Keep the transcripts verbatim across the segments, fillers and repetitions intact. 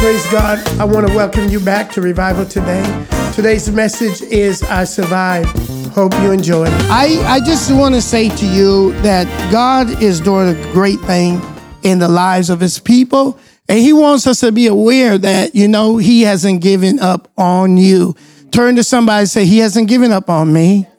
Praise God. I want to welcome you back to Revival Today. Today's message is I Survived. Hope you enjoy it. I, I just want to say to you that God is doing a great thing in the lives of his people. And he wants us to be aware that, you know, he hasn't given up on you. Turn to somebody and say, he hasn't given up on me.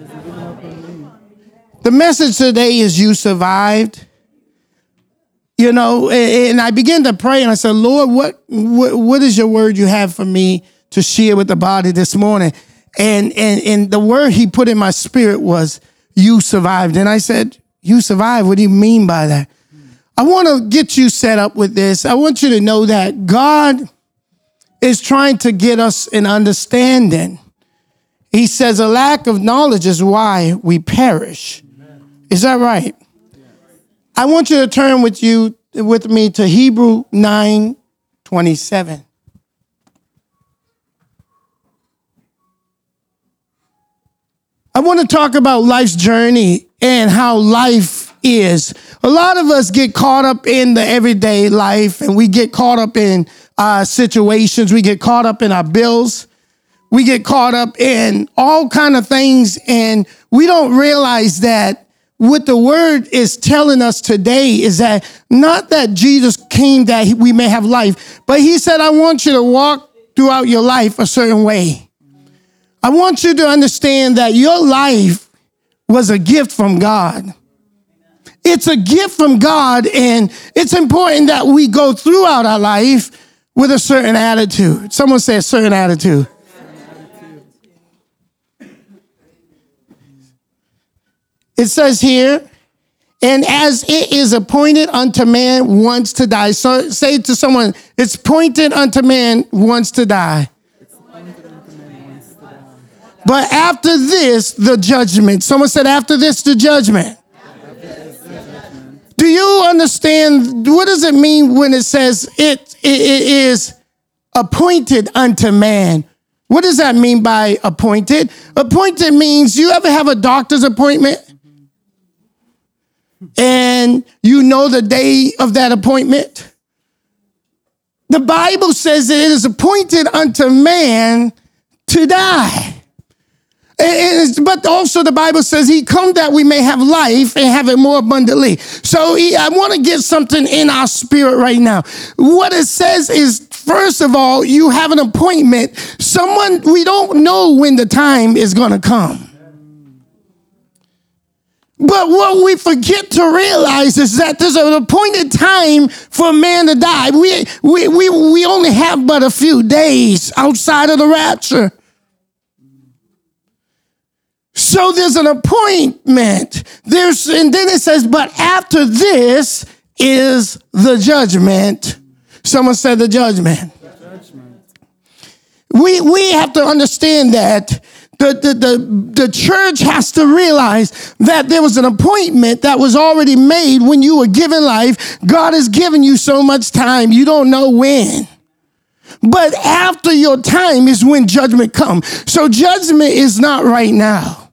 The message today is you survived. You know, and I began to pray and I said, Lord, what, what, what is your word you have for me to share with the body this morning? And, and, and the word he put in my spirit was, you survived. And I said, you survived? What do you mean by that? I want to get you set up with this. I want you to know that God is trying to get us an understanding. He says a lack of knowledge is why we perish. Amen. Is that right? I want you to turn with you with me to Hebrews nine twenty-seven. I want to talk about life's journey and how life is. A lot of us get caught up in the everyday life, and we get caught up in uh, situations. We get caught up in our bills. We get caught up in all kind of things, and we don't realize that what the word is telling us today is that not that Jesus came that we may have life, but he said, I want you to walk throughout your life a certain way. I want you to understand that your life was a gift from God. It's a gift from God, and it's important that we go throughout our life with a certain attitude. Someone say a certain attitude. It says here, and as it is appointed unto man once to die. So say to someone, it's appointed unto man once to die. But after this, the judgment. Someone said, after this, the judgment. Do you understand? What does it mean when it says it, it, it is appointed unto man? What does that mean by appointed? Appointed means, you ever have a doctor's appointment? And you know the day of that appointment? The Bible says that it is appointed unto man to die. And, but also the Bible says he come that we may have life and have it more abundantly. So he, I want to get something in our spirit right now. What it says is, first of all, you have an appointment. Someone, we don't know when the time is going to come. But what we forget to realize is that there's an appointed time for man to die. We, we, we, we only have but a few days outside of the rapture. So there's an appointment. There's, and then it says, but after this is the judgment. Someone said the judgment. The judgment. We, we have to understand that the, the, the, the church has to realize that there was an appointment that was already made when you were given life. God has given you so much time. You don't know when. But after your time is when judgment comes. So judgment is not right now.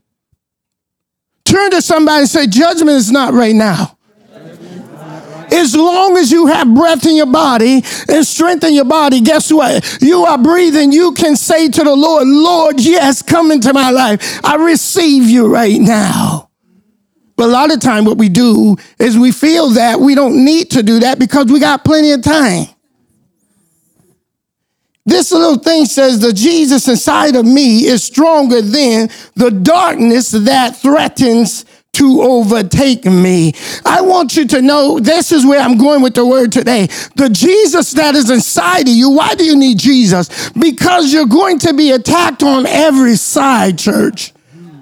Turn to somebody and say, judgment is not right now. As long as you have breath in your body and strength in your body, guess what? You are breathing. You can say to the Lord, Lord, yes, come into my life. I receive you right now. But a lot of time what we do is we feel that we don't need to do that because we got plenty of time. This little thing says the Jesus inside of me is stronger than the darkness that threatens to overtake me. I want you to know this is where I'm going with the word today. The Jesus that is inside of you. Why do you need Jesus? Because you're going to be attacked on every side, church.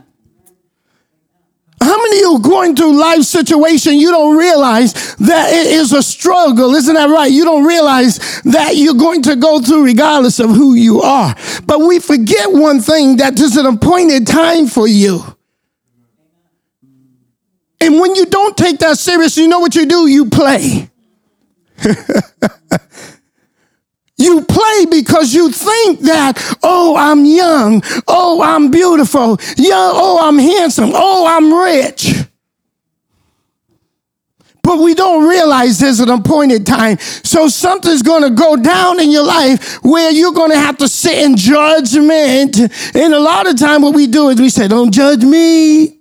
How many of you are going through life situation you don't realize that it is a struggle? Isn't that right? You don't realize that you're going to go through regardless of who you are. But we forget one thing, that there's an appointed time for you. And when you don't take that serious, you know what you do? You play. You play because you think that, oh, I'm young. Oh, I'm beautiful. Young. Oh, I'm handsome. Oh, I'm rich. but we don't realize there's an appointed time. So something's going to go down in your life where you're going to have to sit in judgment. And a lot of time what we do is we say, don't judge me.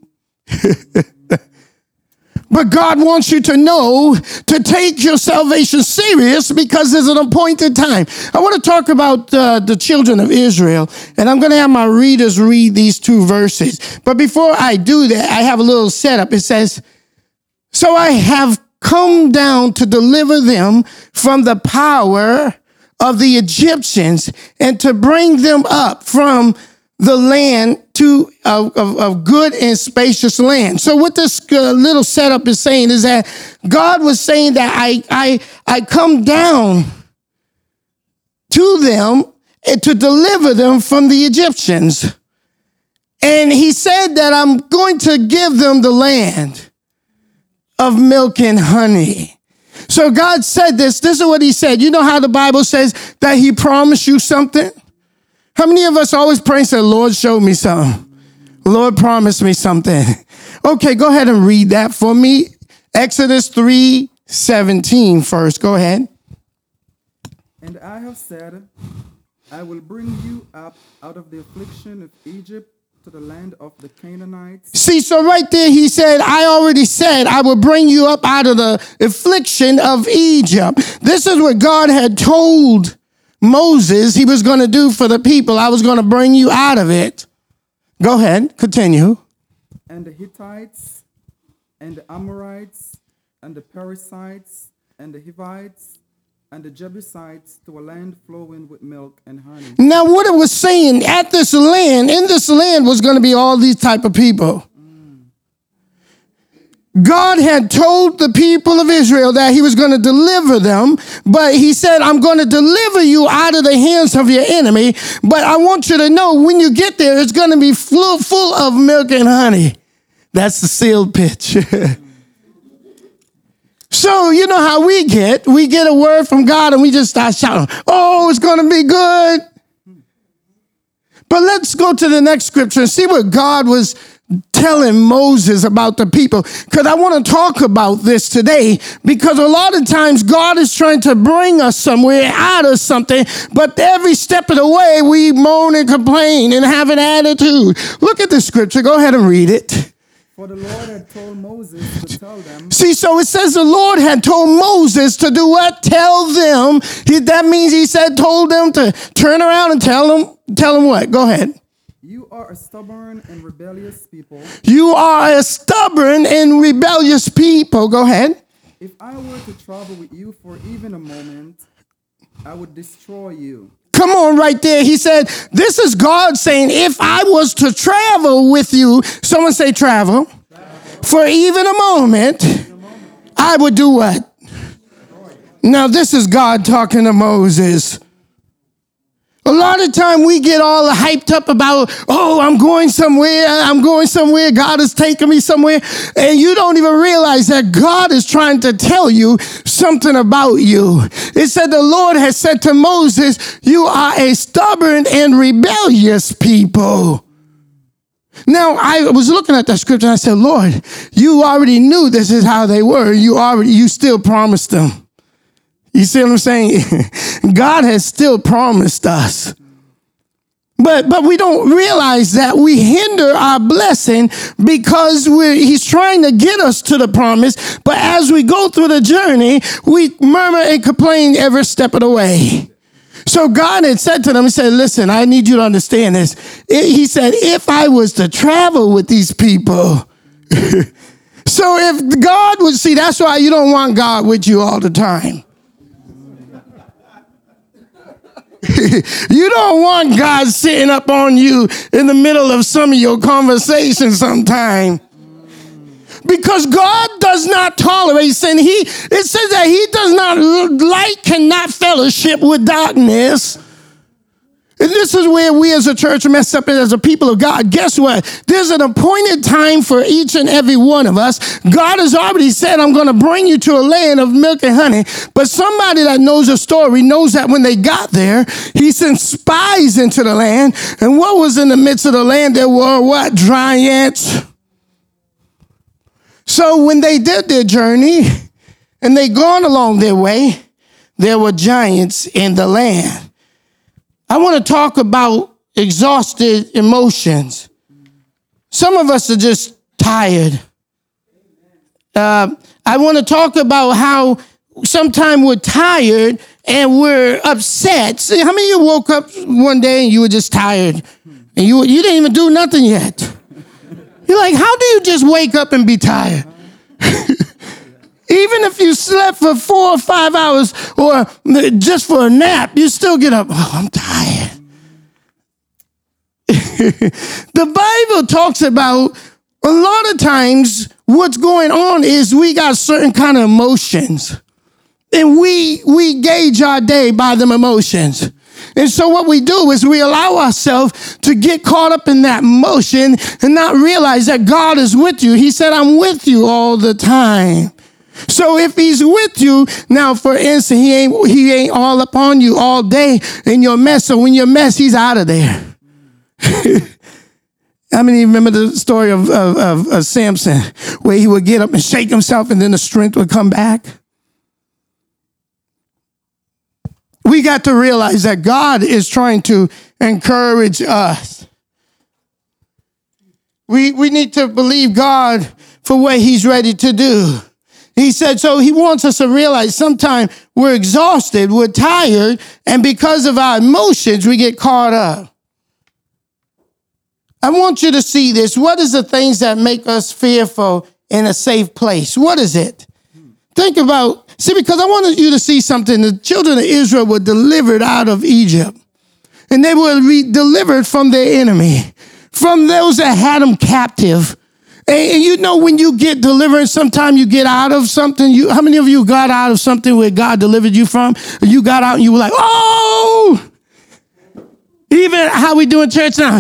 But God wants you to know to take your salvation serious because there's an appointed time. I want to talk about uh, the children of Israel, and I'm going to have my readers read these two verses. But before I do that, I have a little setup. It says, so I have come down to deliver them from the power of the Egyptians and to bring them up from the land to of, of, of good and spacious land. So what this uh, little setup is saying is that God was saying that I I I come down to them and to deliver them from the Egyptians. And he said that I'm going to give them the land of milk and honey. So God said this. This is what he said. You know how the Bible says that he promised you something? How many of us always pray and say, Lord, show me something. Lord, promise me something. Okay, go ahead and read that for me. Exodus three seventeen first. Go ahead. And I have said, I will bring you up out of the affliction of Egypt to the land of the Canaanites. See, so right there he said, I already said I will bring you up out of the affliction of Egypt. This is what God had told Moses he was going to do for the people. I was going to bring you out of it. Go ahead, continue. And the Hittites, and the Amorites, and the Perizzites, and the Hivites, and the Jebusites to a land flowing with milk and honey. Now what it was saying, at this land, in this land was going to be all these type of people. God had told the people of Israel that he was going to deliver them, but he said, I'm going to deliver you out of the hands of your enemy, but I want you to know when you get there, it's going to be full, full of milk and honey. That's the sealed pitch. So you know how we get, we get a word from God and we just start shouting, oh, it's going to be good. But let's go to the next scripture and see what God was telling Moses about the people, because I want to talk about this today, because a lot of times God is trying to bring us somewhere out of something, but every step of the way we moan and complain and have an attitude. Look at the scripture. Go ahead and read it. For the Lord had told Moses to tell them. See, so it says the Lord had told Moses to do what? Tell them. He, that means he said, told them to turn around and tell them, tell them what? Go ahead. You are a stubborn and rebellious people. You are a stubborn and rebellious people. Go ahead. If I were to travel with you for even a moment, I would destroy you. Come on, right there. He said, this is God saying, if I was to travel with you, someone say travel, travel. For even a moment, I would do what? Now, this is God talking to Moses. A lot of time we get all hyped up about, oh, I'm going somewhere, I'm going somewhere, God is taking me somewhere, and you don't even realize that God is trying to tell you something about you. It said the Lord has said to Moses, you are a stubborn and rebellious people. Now, I was looking at that scripture and I said, Lord, you already knew this is how they were. You already, you still promised them. You see what I'm saying? God has still promised us. But but we don't realize that we hinder our blessing because we're, he's trying to get us to the promise. But as we go through the journey, we murmur and complain every step of the way. So God had said to them, he said, listen, I need you to understand this. It, he said, if I was to travel with these people. So if God would see, that's why you don't want God with you all the time. You don't want God sitting up on you in the middle of some of your conversations sometime. Because God does not tolerate sin. He, it says that he does not like, cannot fellowship with darkness. And this is where we as a church mess up as a people of God. Guess what? There's an appointed time for each and every one of us. God has already said, I'm going to bring you to a land of milk and honey. But somebody that knows a story knows that when they got there, he sent spies into the land. And what was in the midst of the land? There were what? Giants. So when they did their journey, and they gone along their way, there were giants in the land. I want to talk about exhausted emotions. Some of us are just tired. Uh, I want to talk about how sometimes we're tired and we're upset. See, how many of you woke up one day and you were just tired and you you didn't even do nothing yet? You're like, how do you just wake up and be tired? Even if you slept for four or five hours or just for a nap, you still get up. Oh, I'm tired. The Bible talks about a lot of times what's going on is we got certain kind of emotions. And we we gauge our day by them emotions. And so what we do is we allow ourselves to get caught up in that emotion and not realize that God is with you. He said, I'm with you all the time. So if he's with you, now for instance, he ain't he ain't all upon you all day in your mess. So when you're mess, he's out of there. How many remember the story of, of, of, of Samson, where he would get up and shake himself and then the strength would come back? We got to realize that God is trying to encourage us. We, we need to believe God for what he's ready to do. He said, so he wants us to realize sometimes we're exhausted, we're tired, and because of our emotions, we get caught up. I want you to see this. What is the things that make us fearful in a safe place? What is it? Think about, see, because I wanted you to see something. The children of Israel were delivered out of Egypt, and they were re- delivered from their enemy, from those that had them captive. And, and you know, when you get delivered, sometimes you get out of something. You, how many of you got out of something where God delivered you from? You got out and you were like, oh! Even how we do in church now.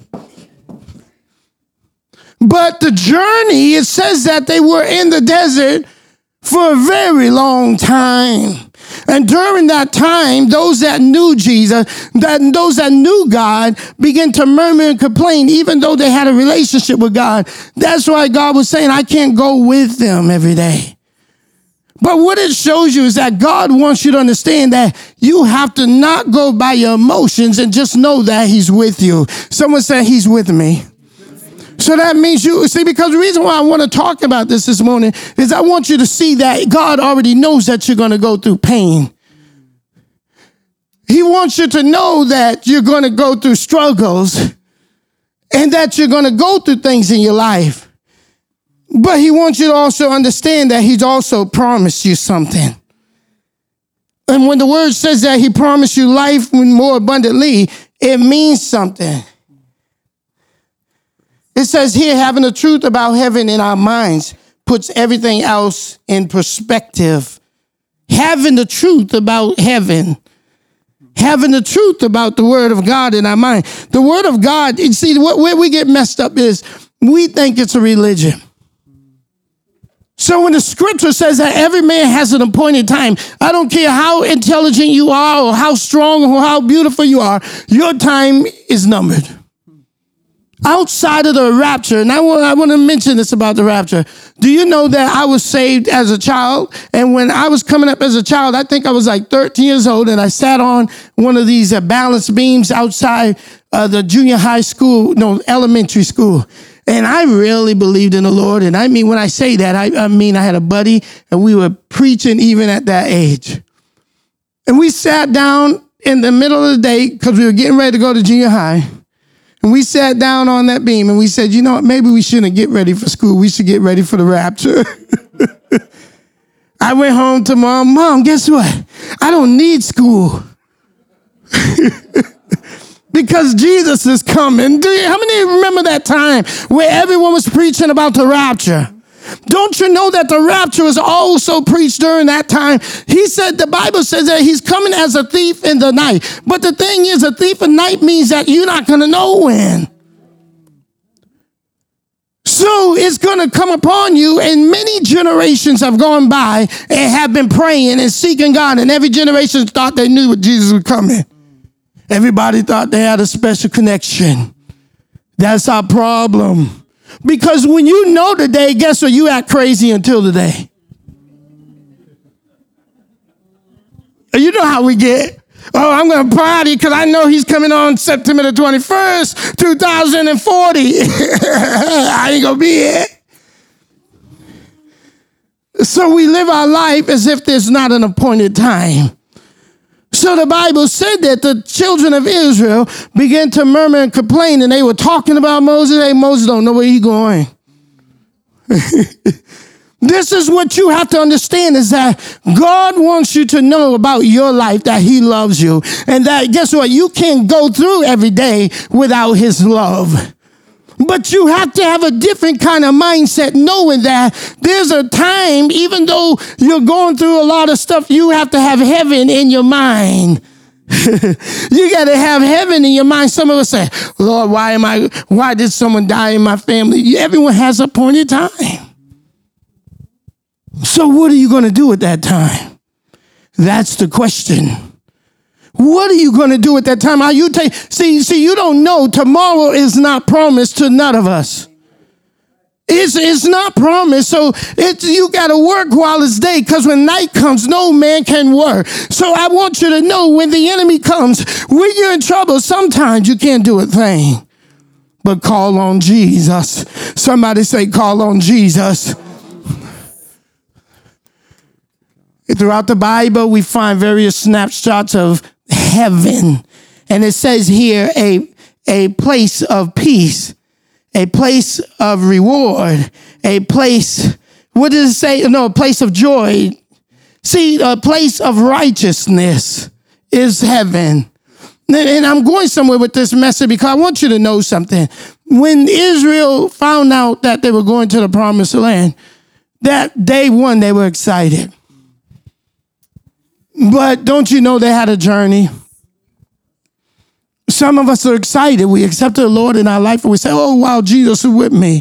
But the journey, it says that they were in the desert for a very long time. And during that time, those that knew Jesus, that those that knew God began to murmur and complain, even though they had a relationship with God. That's why God was saying, I can't go with them every day. But what it shows you is that God wants you to understand that you have to not go by your emotions and just know that he's with you. Someone said he's with me. So that means you, see, because the reason why I want to talk about this this morning is I want you to see that God already knows that you're going to go through pain. He wants you to know that you're going to go through struggles and that you're going to go through things in your life. But he wants you to also understand that he's also promised you something. And when the word says that he promised you life more abundantly, it means something. It says here, having the truth about heaven in our minds puts everything else in perspective. Having the truth about heaven, having the truth about the word of God in our mind. The word of God, you see, what, where we get messed up is we think it's a religion. So when the scripture says that every man has an appointed time, I don't care how intelligent you are or how strong or how beautiful you are, your time is numbered. Outside of the rapture, and I want, I want to mention this about the rapture. Do you know that I was saved as a child? And when I was coming up as a child, I think I was like thirteen years old, and I sat on one of these uh, balance beams outside uh, the junior high school, no, elementary school. And I really believed in the Lord. And I mean, when I say that, I, I mean, I had a buddy, and we were preaching even at that age. And we sat down in the middle of the day because we were getting ready to go to junior high. And we sat down on that beam and we said, you know what, maybe we shouldn't get ready for school. We should get ready for the rapture. I went home to mom. Mom, guess what? I don't need school. Because Jesus is coming. Do you, how many remember that time where everyone was preaching about the rapture? Don't you know that the rapture was also preached during that time? He said, the Bible says that he's coming as a thief in the night. But the thing is, a thief in the night means that you're not going to know when. So it's going to come upon you, and many generations have gone by and have been praying and seeking God, and every generation thought they knew what Jesus was coming. Everybody thought they had a special connection. That's our problem. Because when you know the day, guess what? You act crazy until the day. You know how we get. Oh, I'm going to party because I know he's coming on September the twenty-first, two thousand forty. I ain't going to be here. So we live our life as if there's not an appointed time. So the Bible said that the children of Israel began to murmur and complain, and they were talking about Moses. Hey, Moses don't know where he's going. This is what you have to understand, is that God wants you to know about your life, that he loves you. And that, guess what? You can't go through every day without his love. But you have to have a different kind of mindset, knowing that there's a time, even though you're going through a lot of stuff, you have to have heaven in your mind. You got to have heaven in your mind. Some of us say, Lord, why am I, why did someone die in my family? Everyone has a appointed time. So what are you going to do at that time? That's the question. What are you going to do at that time? Are you take see, see, you don't know. Tomorrow is not promised to none of us. It's, it's not promised. So it's, you got to work while it's day, because when night comes, no man can work. So I want you to know, when the enemy comes, when you're in trouble, sometimes you can't do a thing but call on Jesus. Somebody say, call on Jesus. Throughout the Bible, we find various snapshots of heaven. And it says here, a, a place of peace, a place of reward, a place, what does it say? No, a place of joy. See, a place of righteousness is heaven. And I'm going somewhere with this message because I want you to know something. When Israel found out that they were going to the promised land, that day one, they were excited. But don't you know they had a journey? Some of us are excited. We accepted the Lord in our life and we say, oh, wow, Jesus is with me.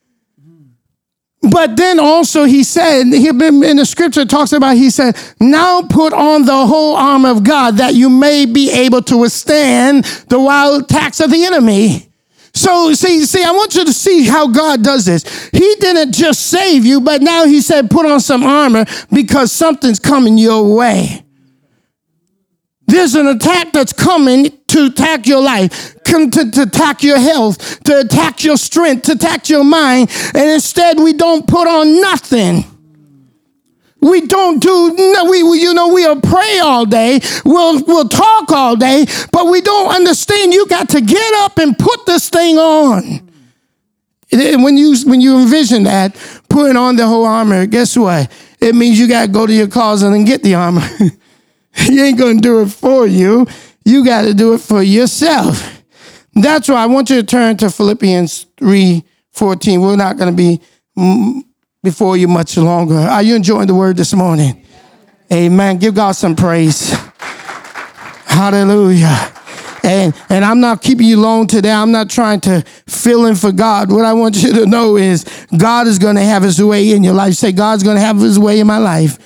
But then also he said, he in the scripture talks about, he said, now put on the whole armor of God that you may be able to withstand the wild attacks of the enemy. So see, see, I want you to see how God does this. He didn't just save you, but now he said, put on some armor because something's coming your way. There's an attack that's coming to attack your life, come to, to attack your health, to attack your strength, to attack your mind. And instead, we don't put on nothing. We don't do, no, we, we you know, we'll pray all day. We'll, we'll talk all day, but we don't understand you got to get up and put this thing on. And when you, when you envision that, putting on the whole armor, guess what? It means you got to go to your closet and get the armor. He ain't going to do it for you. You got to do it for yourself. That's why I want you to turn to Philippians three fourteen. We're not going to be before you much longer. Are you enjoying the word this morning? Amen. Give God some praise. Hallelujah. And, and I'm not keeping you long today. I'm not trying to fill in for God. What I want you to know is God is going to have his way in your life. Say, God's going to have his way in my life.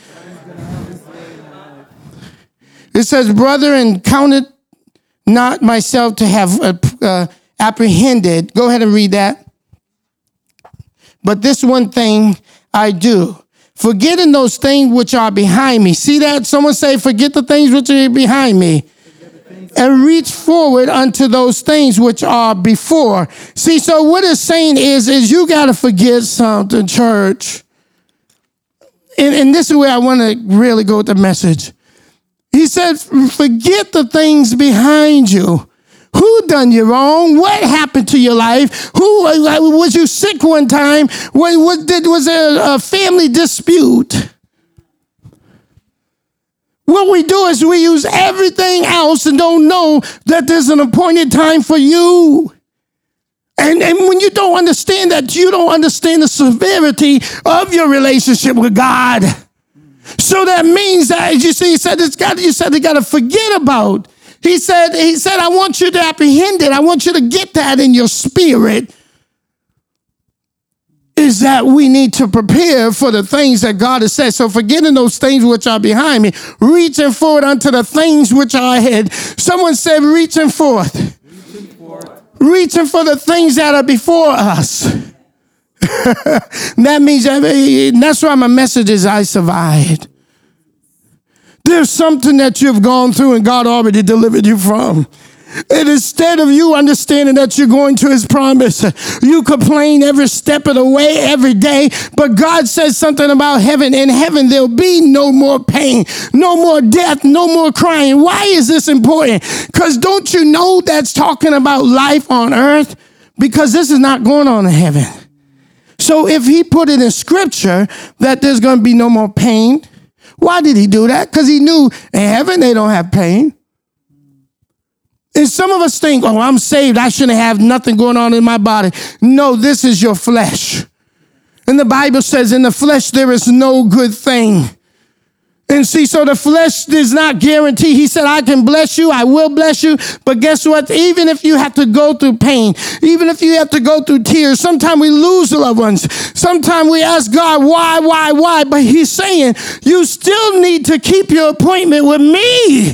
It says, brethren, count it not myself to have uh, uh, apprehended. Go ahead and read that. But this one thing I do, forgetting those things which are behind me. See that? Someone say, forget the things which are behind me. And reach forward unto those things which are before. See, so what it's saying is, is you got to forget something, church. And, and this is where I want to really go with the message. He said, forget the things behind you. Who done you wrong? What happened to your life? Who was you sick one time? Was, was, did, was there a family dispute? What we do is we use everything else and don't know that there's an appointed time for you. And, and when you don't understand that, you don't understand the severity of your relationship with God. So that means that, as you see, he said, it's got, you said they got to forget about. He said, he said, I want you to apprehend it. I want you to get that in your spirit. Is that we need to prepare for the things that God has said. So forgetting those things which are behind me, reaching forward unto the things which are ahead. Someone said, reaching forth. Reaching forth. Reaching for the things that are before us. That means, that, that's why my message is I survived. There's something that you've gone through and God already delivered you from. And instead of you understanding that you're going to his promise, you complain every step of the way, every day. But God says something about heaven. In heaven, there'll be no more pain, no more death, no more crying. Why is this important? Because don't you know that's talking about life on earth? Because this is not going on in heaven. So if he put it in scripture that there's going to be no more pain, why did he do that? Because he knew in heaven they don't have pain. And some of us think, oh, I'm saved. I shouldn't have nothing going on in my body. No, this is your flesh. And the Bible says in the flesh, there is no good thing. And see, so the flesh does not guarantee. He said, I can bless you. I will bless you. But guess what? Even if you have to go through pain, even if you have to go through tears, sometimes we lose loved ones. Sometimes we ask God, why, why, why? But he's saying, you still need to keep your appointment with me.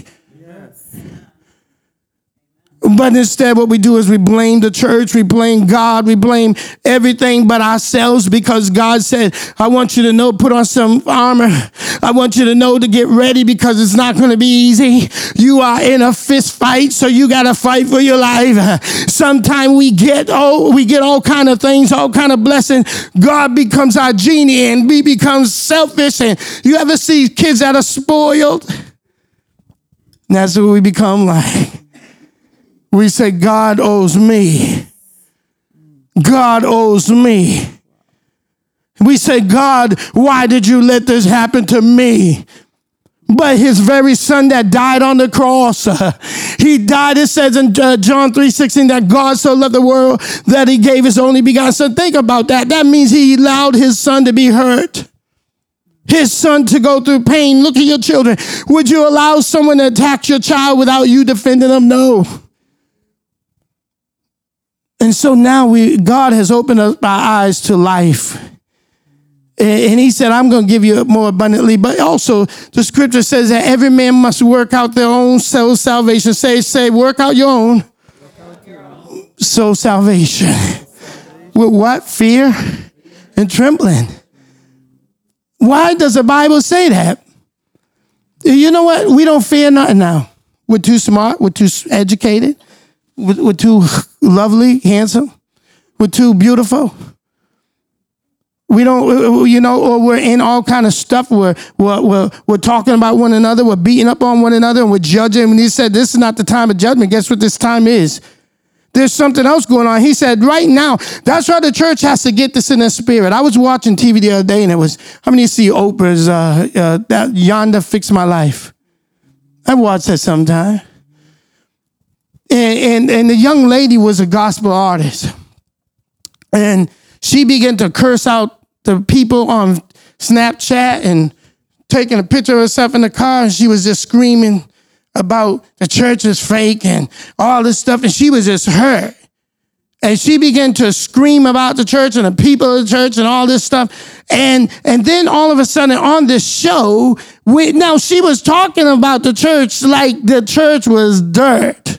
But instead what we do is we blame the church, we blame God, we blame everything but ourselves, because God said, I want you to know, put on some armor. I want you to know to get ready, because it's not going to be easy. You are in a fist fight, so you got to fight for your life. Sometimes we get, oh, we get all kind of things, all kind of blessing. God becomes our genie and we become selfish. And you ever see kids that are spoiled? That's what we become like. We say, God owes me. God owes me. We say, God, why did you let this happen to me? But his very son that died on the cross, uh, he died, it says in uh, John three sixteen, that God so loved the world that he gave his only begotten son. Think about that. That means he allowed his son to be hurt. His son to go through pain. Look at your children. Would you allow someone to attack your child without you defending them? No. And so now we, God has opened up our eyes to life. And he said, I'm going to give you more abundantly. But also the scripture says that every man must work out their own soul salvation. Say, say, work out your own soul salvation. With what? Fear and trembling. Why does the Bible say that? You know what? We don't fear nothing now. We're too smart. We're too educated. We're too lovely, handsome. We're too beautiful. We don't, you know, or we're in all kind of stuff. We're, we're, we're, we're talking about one another. We're beating up on one another, and we're judging. And he said, this is not the time of judgment. Guess what this time is? There's something else going on. He said, right now, that's why the church has to get this in their spirit. I was watching T V the other day, and it was, how many see Oprah's, uh, uh, that Yonder Fixed My Life? I watch that sometime. And, and, and the young lady was a gospel artist. And she began to curse out the people on Snapchat and taking a picture of herself in the car. And she was just screaming about the church is fake and all this stuff. And she was just hurt. And she began to scream about the church and the people of the church and all this stuff. And, and then all of a sudden on this show, we, now she was talking about the church like the church was dirt.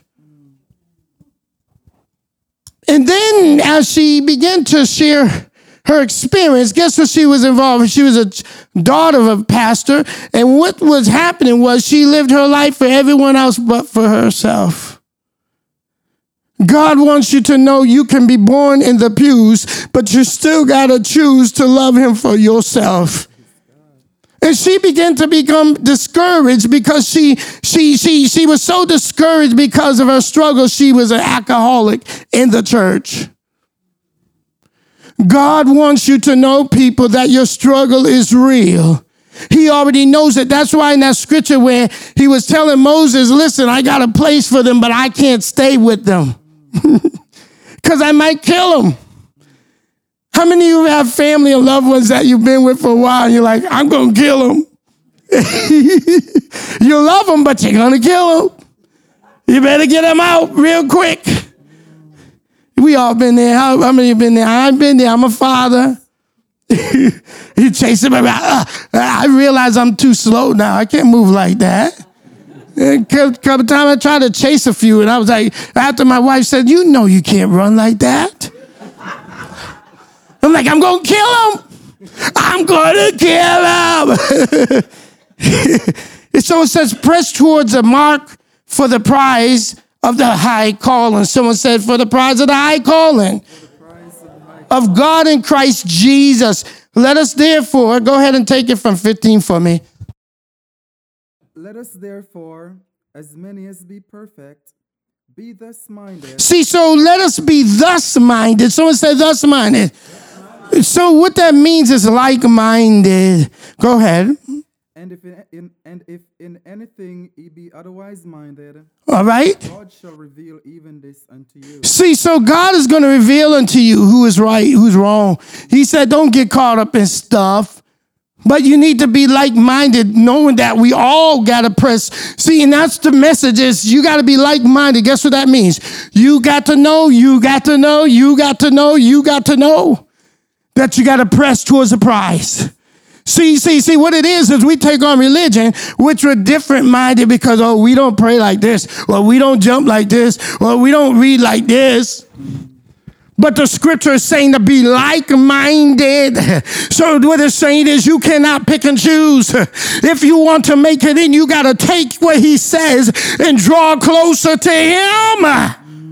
And then as she began to share her experience, guess what she was involved in? She was a daughter of a pastor. And what was happening was she lived her life for everyone else but for herself. God wants you to know you can be born in the pews, but you still got to choose to love him for yourself. And she began to become discouraged because she she she she was so discouraged because of her struggle. She was an alcoholic in the church. God wants you to know, people, that your struggle is real. He already knows it. That's why in that scripture where he was telling Moses, listen, I got a place for them, but I can't stay with them because I might kill them. How many of you have family or loved ones that you've been with for a while and you're like, I'm going to kill them? You love them, but you're going to kill them. You better get them out real quick. We all been there. How, how many have been there? I've been there. I'm a father. You chase him around. Uh, I realize I'm too slow now. I can't move like that. A couple times I tried to chase a few, and I was like, after my wife said, you know you can't run like that. I'm like, I'm going to kill him. I'm going to kill him. So it says, press towards a mark for the prize of the high calling. Someone said, for the prize of the high calling of God in Christ Jesus. Let us therefore, go ahead and take it from fifteen for me. Let us therefore, as many as be perfect, be thus minded. See, so let us be thus minded. Someone said thus minded. So what that means is like-minded. Go ahead. And if in, in and if in anything ye be otherwise minded, all right. God shall reveal even this unto you. See, so God is going to reveal unto you who is right, who's wrong. He said, don't get caught up in stuff, but you need to be like-minded, knowing that we all got to press. See, and that's the message is you got to be like-minded. Guess what that means? You got to know, you got to know, you got to know, you got to know that you got to press towards the prize. See, see, see, what it is, is we take on religion, which we're different minded because, oh, we don't pray like this, or we don't jump like this, or we don't read like this. But the scripture is saying to be like-minded. So what it's saying is you cannot pick and choose. If you want to make it in, you got to take what he says and draw closer to him.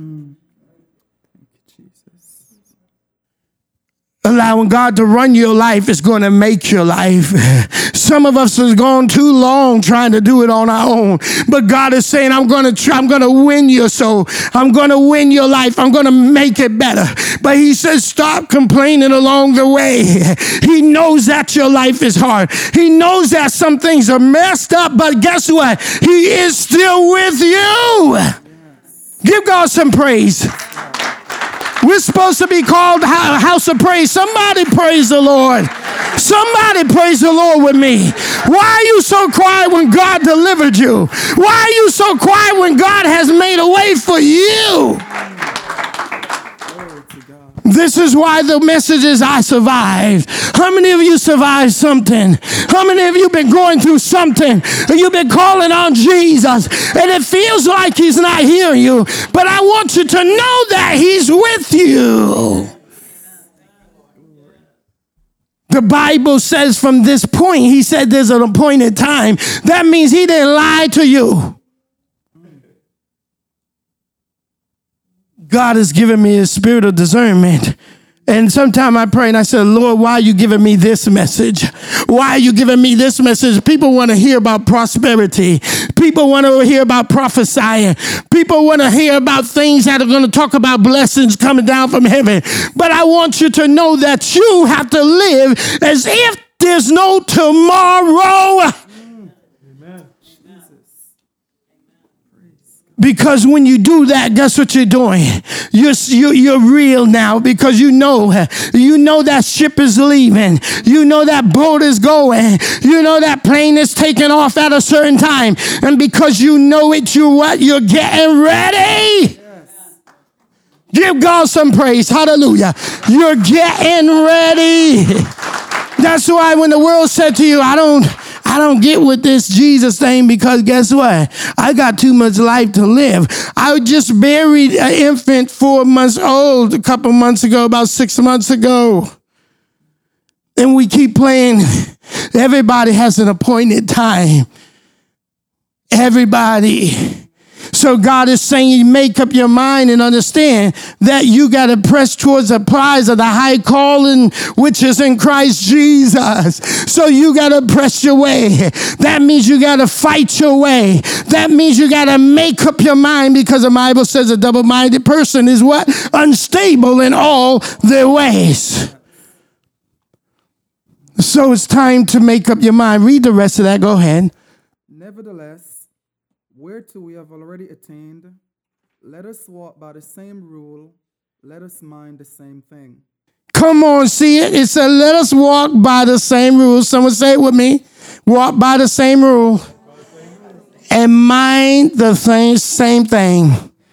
Allowing God to run your life is going to make your life. Some of us have gone too long trying to do it on our own. But God is saying, I'm going to try, I'm going to win your soul. I'm going to win your life. I'm going to make it better. But he says, stop complaining along the way. He knows that your life is hard. He knows that some things are messed up. But guess what? He is still with you. Yes. Give God some praise. We're supposed to be called a house of praise. Somebody praise the Lord. Somebody praise the Lord with me. Why are you so quiet when God delivered you? Why are you so quiet when God has made a way for you? This is why the message is I survived. How many of you survived something? How many of you been going through something? You've been calling on Jesus and it feels like he's not hearing you. But I want you to know that he's with you. The Bible says from this point, he said there's an appointed time. That means he didn't lie to you. God has given me a spirit of discernment. And sometimes I pray and I say, Lord, why are you giving me this message? Why are you giving me this message? People want to hear about prosperity. People want to hear about prophesying. People want to hear about things that are going to talk about blessings coming down from heaven. But I want you to know that you have to live as if there's no tomorrow. Because when you do that, guess what you're doing? You're, you're, you're real now because you know, you know that ship is leaving. You know that boat is going. You know that plane is taking off at a certain time. And because you know it, you're what? You're getting ready. Yes. Give God some praise. Hallelujah. You're getting ready. That's why when the world said to you, I don't... I don't get with this Jesus thing because guess what? I got too much life to live. I just buried an infant four months old a couple months ago, about six months ago. And we keep playing. Everybody has an appointed time. Everybody. So God is saying, make up your mind and understand that you got to press towards the prize of the high calling, which is in Christ Jesus. So you got to press your way. That means you got to fight your way. That means you got to make up your mind because the Bible says a double-minded person is what? Unstable in all their ways. So it's time to make up your mind. Read the rest of that. Go ahead. Nevertheless, whereto we have already attained, let us walk by the same rule, let us mind the same thing. Come on, see it? It said, let us walk by the same rule. Someone say it with me. Walk by the same rule and mind the same, same thing.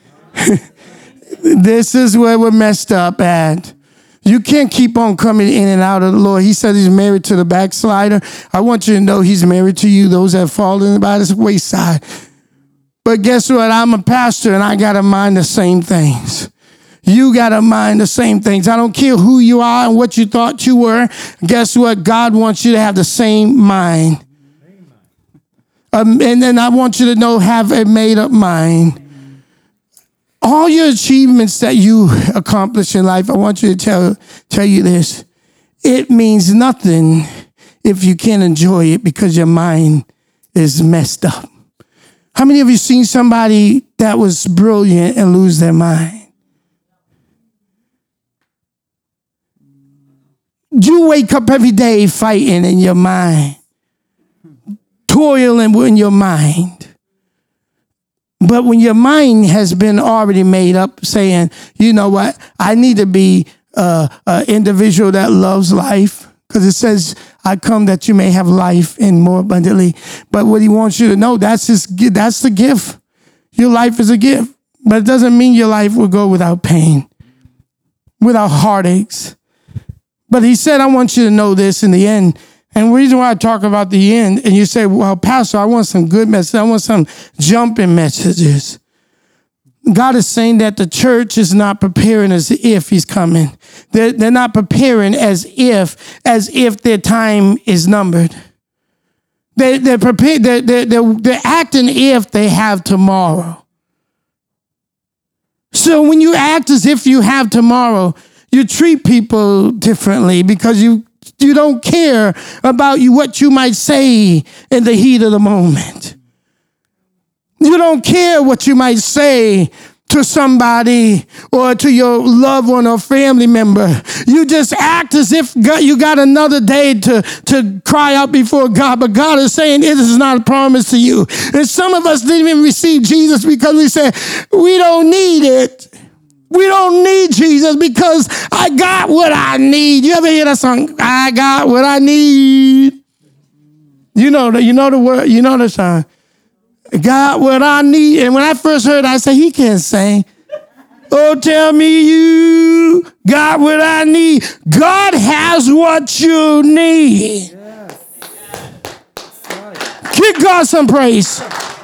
This is where we're messed up at. You can't keep on coming in and out of the Lord. He said he's married to the backslider. I want you to know he's married to you, those that have fallen by his wayside. But guess what? I'm a pastor and I got to mind the same things. You got to mind the same things. I don't care who you are and what you thought you were. Guess what? God wants you to have the same mind. Um, and then I want you to know, have a made up mind. All your achievements that you accomplish in life, I want you to tell, tell you this. It means nothing if you can't enjoy it because your mind is messed up. How many of you seen somebody that was brilliant and lose their mind? You wake up every day fighting in your mind, toiling in your mind. But when your mind has been already made up saying, you know what, I need to be uh, an individual that loves life, because it says, I come that you may have life and more abundantly. But what he wants you to know, that's his, that's the gift. Your life is a gift, but it doesn't mean your life will go without pain, without heartaches. But he said, I want you to know this in the end. And the reason why I talk about the end, and you say, well, Pastor, I want some good messages. I want some jumping messages. God is saying that the church is not preparing as if he's coming. They're, they're not preparing as if, as if their time is numbered. They, they're, prepared, they're, they're, they're, they're acting if they have tomorrow. So when you act as if you have tomorrow, you treat people differently because you You don't care about you what you might say in the heat of the moment. You don't care what you might say to somebody or to your loved one or family member. You just act as if God, you got another day to, to cry out before God. But God is saying it is not a promise to you. And some of us didn't even receive Jesus because we said, we don't need it. We don't need Jesus because I got what I need. You ever hear that song? I got what I need. You know the, you know the word, you know the song. Got what I need. And when I first heard it, I said, he can't sing. Oh, tell me you got what I need. God has what you need. Yes. Right. Give God some praise.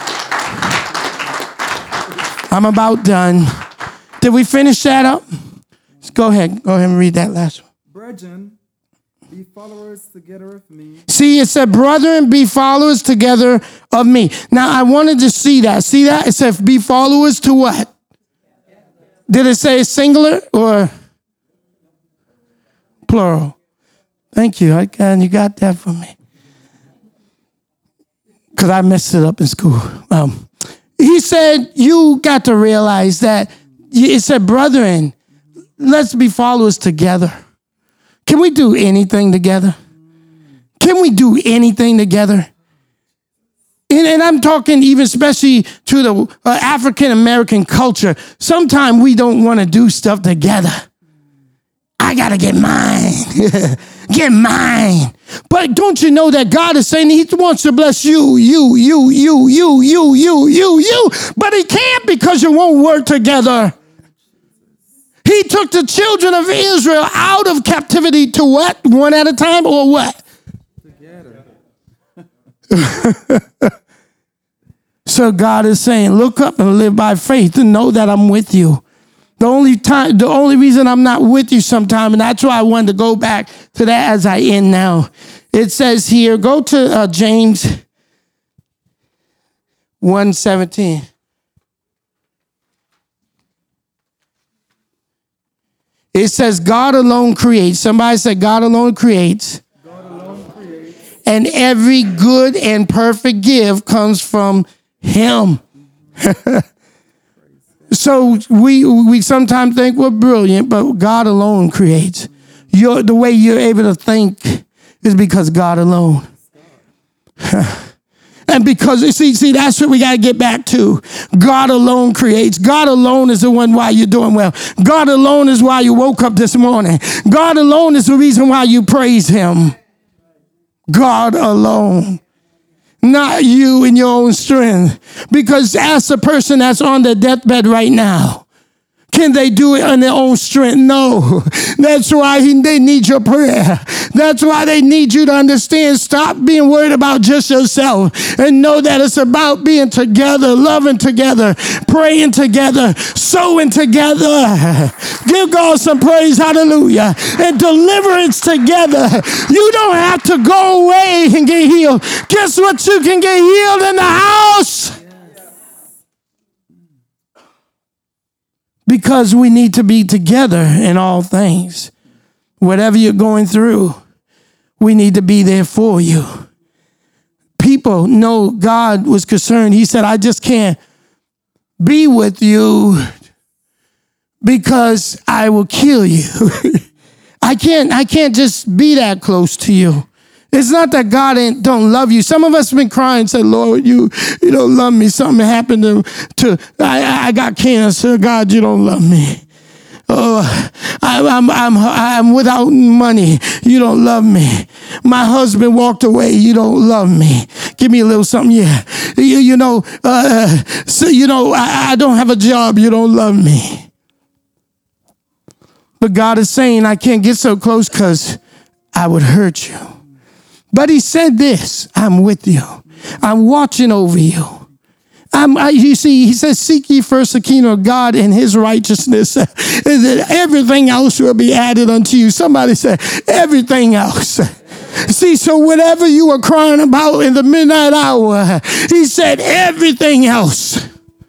I'm about done. Did we finish that up? Go ahead. Go ahead and read that last one. Brethren, be followers together of me. See, it said, brethren, be followers together of me. Now, I wanted to see that. See that? It said, be followers to what? Did it say singular or plural? Thank you. And you got that for me. Because I messed it up in school. Um, he said, you got to realize that it said, brethren, let's be followers together. Can we do anything together? Can we do anything together? And, and I'm talking even especially to the uh, African-American culture. Sometimes we don't want to do stuff together. I got to get mine. Get mine. But don't you know that God is saying he wants to bless you, you, you, you, you, you, you, you, you. But he can't because you won't work together. He took the children of Israel out of captivity to what? One at a time or what? Together. So God is saying, look up and live by faith and know that I'm with you. The only time, the only reason I'm not with you sometime, and that's why I wanted to go back to that as I end now. It says here, go to uh, James one seventeen. It says God alone creates. Somebody said God alone creates. God alone creates. And every good and perfect gift comes from him. So we we sometimes think we're brilliant, but God alone creates. You're, the way you're able to think is because God alone. And because, see, see, that's what we got to get back to. God alone creates. God alone is the one why you're doing well. God alone is why you woke up this morning. God alone is the reason why you praise him. God alone. Not you in your own strength. Because ask the person that's on their deathbed right now. Can they do it on their own strength? No. That's why he, they need your prayer. That's why they need you to understand. Stop being worried about just yourself and know that it's about being together, loving together, praying together, sowing together. Give God some praise, hallelujah, and deliverance together. You don't have to go away and get healed. Guess what? You can get healed in the house. Because we need to be together in all things. Whatever you're going through, we need to be there for you. People know God was concerned. He said, I just can't be with you because I will kill you. I can't, I can't just be that close to you. It's not that God ain't, don't love you. Some of us have been crying and said, Lord, you, you don't love me. Something happened to, to I, I got cancer. God, you don't love me. Oh, I, I'm, I'm, I'm without money. You don't love me. My husband walked away. You don't love me. Give me a little something. Yeah. You, you know, uh, so, you know, I, I don't have a job. You don't love me. But God is saying, I can't get so close because I would hurt you. But he said this, I'm with you. I'm watching over you. I'm, I, you see, he says, seek ye first the kingdom of God and his righteousness. And then everything else will be added unto you. Somebody said, everything else. See, so whatever you were crying about in the midnight hour, he said, everything else.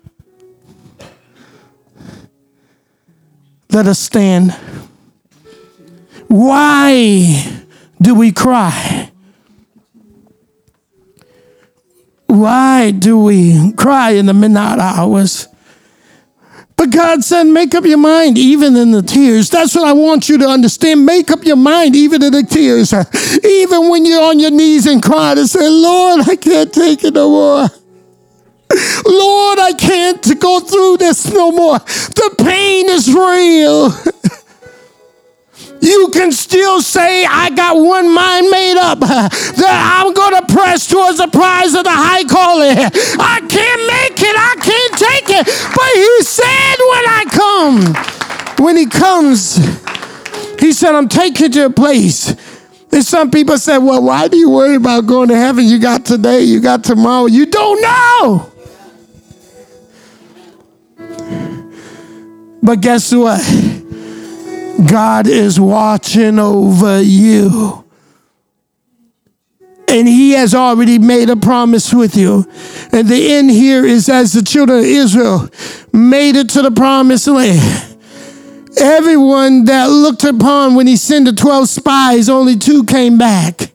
Let us stand. Why do we cry? Why do we cry in the midnight hours? But God said, make up your mind, even in the tears. That's what I want you to understand. Make up your mind, even in the tears. Even when you're on your knees and crying and say, Lord, I can't take it no more. Lord, I can't go through this no more. The pain is real. You can still say, I got one mind made up that I'm going to press towards the prize of the high calling. I can't make it. I can't take it. But he said when I come, when he comes, he said, I'm taking you to a place. And some people say, well, why do you worry about going to heaven? You got today, you got tomorrow. You don't know. But guess what? God is watching over you. And he has already made a promise with you. And the end here is as the children of Israel made it to the promised land. Everyone that looked upon when he sent the twelve spies, only two came back.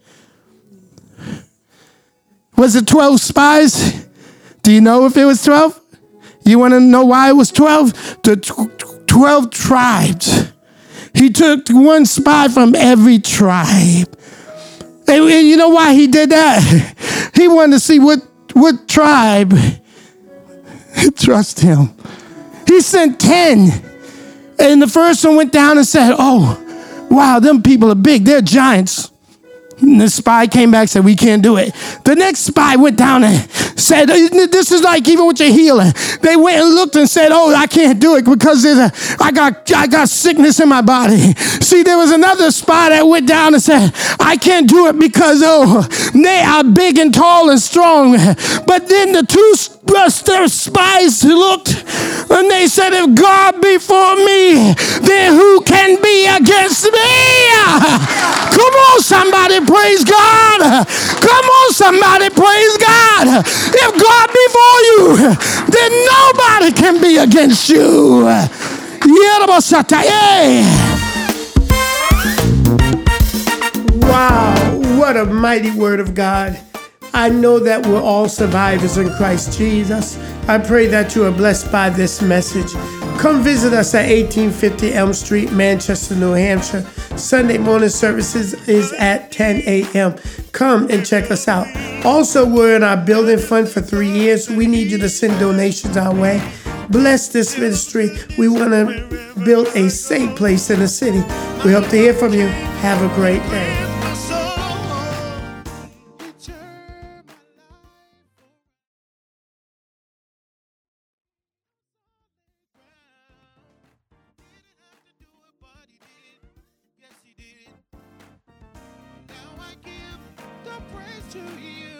Was it twelve spies? Do you know if it was twelve? You want to know why it was twelve? The twelve tribes. He took one spy from every tribe. And, and you know why he did that? He wanted to see what, what tribe trust him. He sent ten. And the first one went down and said, oh, wow, them people are big. They're giants. And the spy came back and said, we can't do it. The next spy went down and said, this is like even with your healing. They went and looked and said, oh, I can't do it because there's a, I got I got sickness in my body. See, there was another spy that went down and said, I can't do it because, oh, they are big and tall and strong. But then the two spies looked and they said, if God be for me, then who can be against me? Come on, somebody. Praise God. Come on, somebody. Praise God. If God be for you, then nobody can be against you. Wow, what a mighty word of God. I know that we're all survivors in Christ Jesus. I pray that you are blessed by this message. Come visit us at eighteen fifty Elm Street, Manchester, New Hampshire. Sunday morning services is at ten a.m. Come and check us out. Also, we're in our building fund for three years. We need you to send donations our way. Bless this ministry. We want to build a safe place in the city. We hope to hear from you. Have a great day. to you.